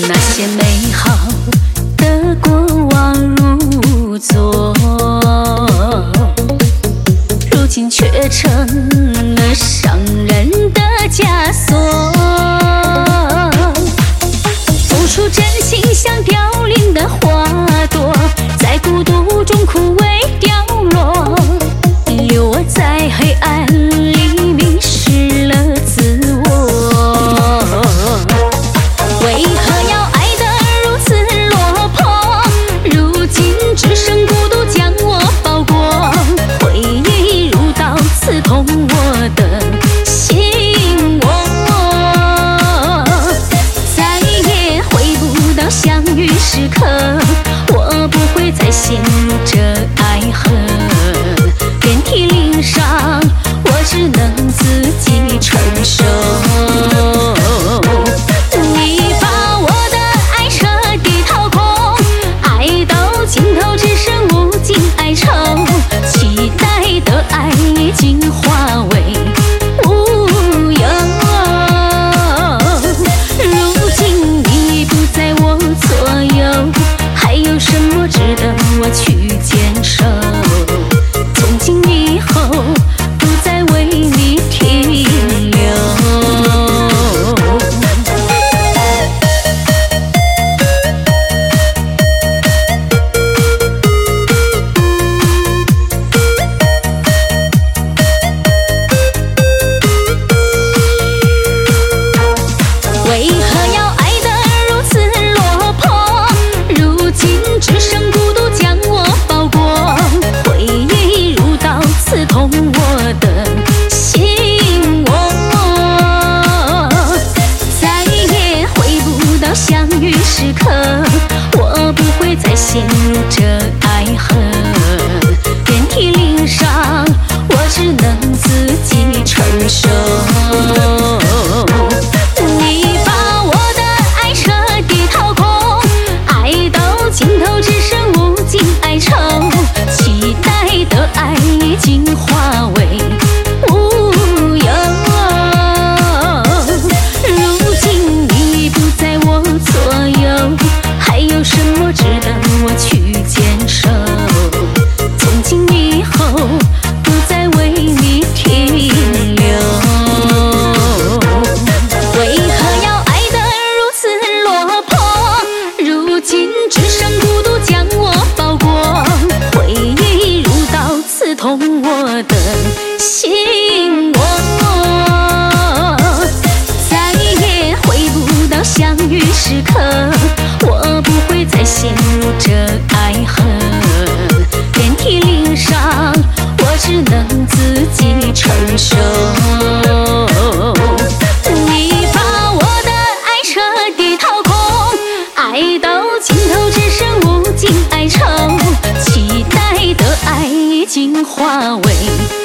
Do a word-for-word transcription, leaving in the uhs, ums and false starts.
那些美好的过往如昨，如今却成了伤人的枷锁。付出真心像凋零的花朵，在孤独中枯萎掉落，留我在黑暗里迷失了自我。为何要爱得如此落魄？如今只剩孤独将我包裹，回忆如刀刺痛我的心窝，再也回不到相遇时刻，我不会再陷入这爱河，遍体鳞伤，我只能自己承受。你把我的爱彻底掏空，爱到尽头只剩无尽哀愁，期待的爱已经化为乌有。如今你不在我左右，还有什么值得我去坚守？从今以后不再为你停留。为何要爱得如此落魄？如今只剩孤独将我包裹，回忆如刀刺痛我的心窝，再也回不到相遇时刻，我不会再陷入这爱河，遍体鳞伤，我只能自己承受。你把我的爱彻底掏空，爱到尽头只剩无尽哀愁，期待的爱已经化为乌有。如今你不在我左右，还有什么值得我去坚守？从今以后不再为你停留。为何要爱得如此落魄？如今只剩孤独将我包裹，回忆如刀刺痛我的心窝，再也回不到相遇时刻，我不会再陷入这爱河，遍体鳞伤，我只能自己承受。你把我的爱彻底掏空，爱到尽头只剩无尽哀愁，期待的爱已经化为